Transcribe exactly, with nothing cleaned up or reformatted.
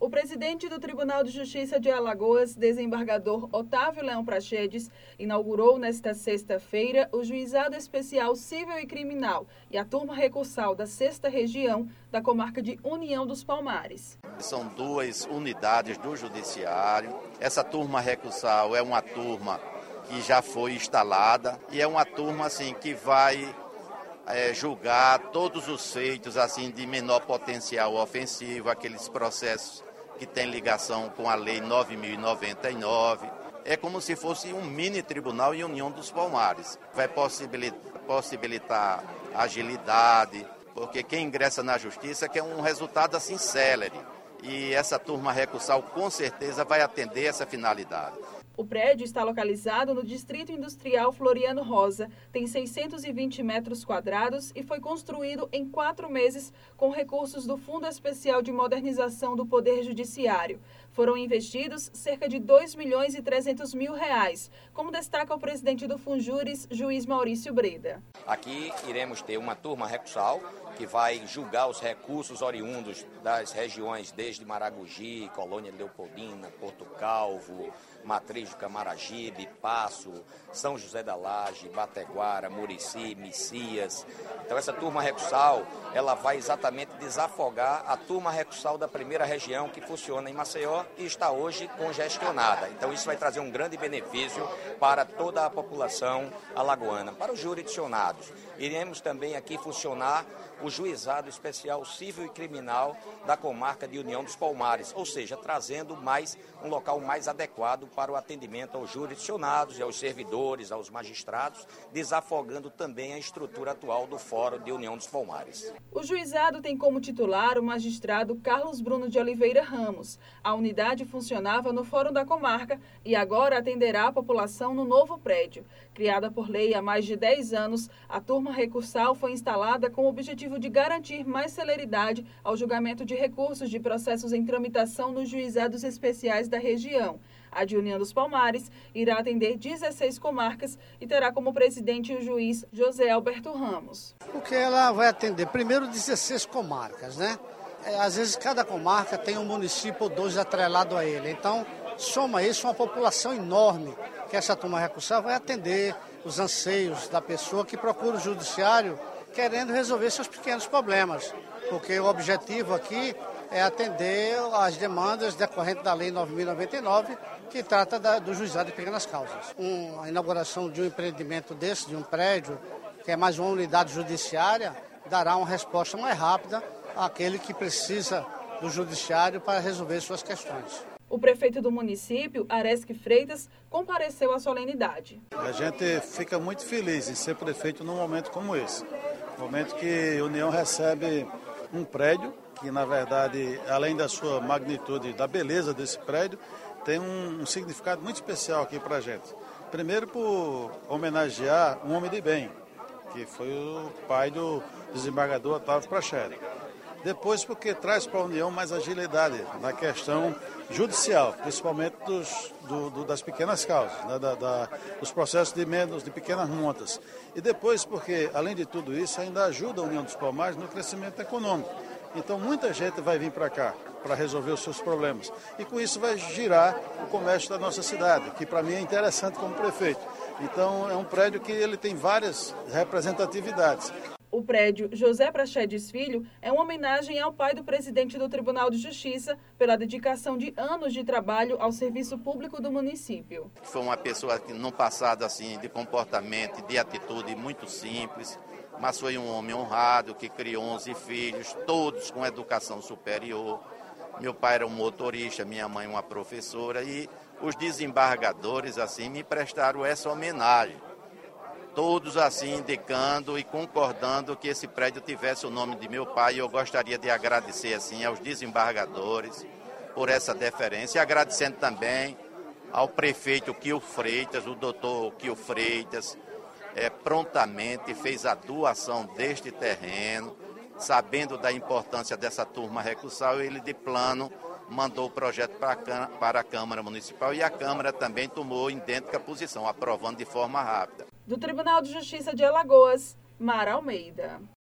O presidente do Tribunal de Justiça de Alagoas, desembargador Otávio Leão Praxedes, inaugurou nesta sexta-feira o Juizado Especial Cível e Criminal e a turma recursal da sexta Região da comarca de União dos Palmares. São duas unidades do Judiciário. Essa turma recursal é uma turma que já foi instalada e é uma turma assim que vai é, julgar todos os feitos assim de menor potencial ofensivo, aqueles processos que têm ligação com a Lei nove mil e noventa e nove. É como se fosse um mini tribunal em União dos Palmares. Vai possibilitar, possibilitar agilidade, porque quem ingressa na justiça quer um resultado assim célere. E essa turma recursal com certeza vai atender essa finalidade. O prédio está localizado no Distrito Industrial Floriano Rosa, tem seiscentos e vinte metros quadrados e foi construído em quatro meses com recursos do Fundo Especial de Modernização do Poder Judiciário. Foram investidos cerca de dois milhões e trezentos mil reais, como destaca o presidente do Funjures, juiz Maurício Breda. Aqui iremos ter uma turma recursal que vai julgar os recursos oriundos das regiões desde Maragogi, Colônia Leopoldina, Porto Calvo, Matriz do Camaragibe, Passo, São José da Laje, Bateguara, Murici, Micias. Então essa turma recursal, ela vai exatamente desafogar a turma recursal da primeira região que funciona em Maceió e está hoje congestionada. Então isso vai trazer um grande benefício para toda a população alagoana, para os jurisdicionados. Iremos também aqui funcionar o Juizado Especial Cível e Criminal da comarca de União dos Palmares, ou seja, trazendo mais um local mais adequado para o atendimento aos jurisdicionados e aos servidores, aos magistrados, desafogando também a estrutura atual do Fórum de União dos Palmares. O juizado tem como titular o magistrado Carlos Bruno de Oliveira Ramos. A unidade funcionava no Fórum da Comarca e agora atenderá a população no novo prédio. Criada por lei há mais de dez anos, a turma recursal foi instalada com o objetivo de garantir mais celeridade ao julgamento de recursos de processos em tramitação nos juizados especiais da região. A de União dos Palmares irá atender dezesseis comarcas e terá como presidente o juiz José Alberto Ramos. Porque ela vai atender primeiro dezesseis comarcas, né? É, às vezes cada comarca tem um município ou dois atrelado a ele. Então, soma isso uma população enorme que essa turma recursal vai atender os anseios da pessoa que procura o judiciário querendo resolver seus pequenos problemas. Porque o objetivo aqui é atender às demandas decorrentes da Lei nove mil e noventa e nove, que trata da, do juizado de pequenas causas. Um, a inauguração de um empreendimento desse, de um prédio, que é mais uma unidade judiciária, dará uma resposta mais rápida àquele que precisa do judiciário para resolver suas questões. O prefeito do município, Aresque Freitas, compareceu à solenidade. A gente fica muito feliz em ser prefeito num momento como esse. Momento que a União recebe um prédio que, na verdade, além da sua magnitude, da beleza desse prédio, tem um, um significado muito especial aqui para a gente. Primeiro, por homenagear um homem de bem, que foi o pai do desembargador Otávio Praxedes. Depois, porque traz para a União mais agilidade na questão judicial, principalmente dos, do, do, das pequenas causas, né, da, da, dos processos de menos, de pequenas montas. E depois, porque, além de tudo isso, ainda ajuda a União dos Palmares no crescimento econômico. Então, muita gente vai vir para cá para resolver os seus problemas. E com isso vai girar o comércio da nossa cidade, que para mim é interessante como prefeito. Então, é um prédio que ele tem várias representatividades. O prédio José Praxedes Filho é uma homenagem ao pai do presidente do Tribunal de Justiça pela dedicação de anos de trabalho ao serviço público do município. Foi uma pessoa que, no passado, assim, de comportamento, de atitude muito simples, mas foi um homem honrado que criou onze filhos, todos com educação superior. Meu pai era um motorista, minha mãe uma professora e os desembargadores assim me prestaram essa homenagem. Todos assim indicando e concordando que esse prédio tivesse o nome de meu pai. E eu gostaria de agradecer assim aos desembargadores por essa deferência e agradecendo também ao prefeito Quio Freitas, o doutor Quio Freitas, é, prontamente fez a doação deste terreno, sabendo da importância dessa turma recursal, ele de plano mandou o projeto para a, para a Câmara Municipal e a Câmara também tomou idêntica posição, aprovando de forma rápida. Do Tribunal de Justiça de Alagoas, Mara Almeida.